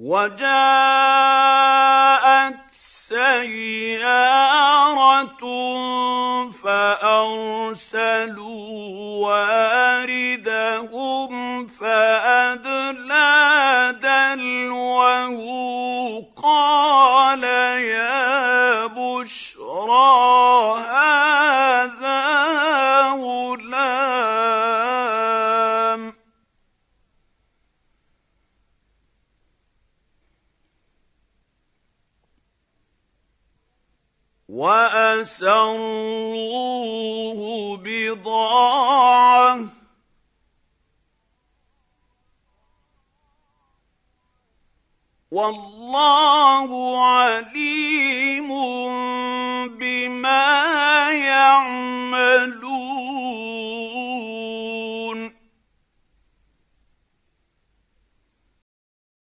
وجاءت سياره فارسلوا واردهم فادلى دلوه قال يا بشرى هذا غلام وأسروه بضاعة والله عليم بما يعملون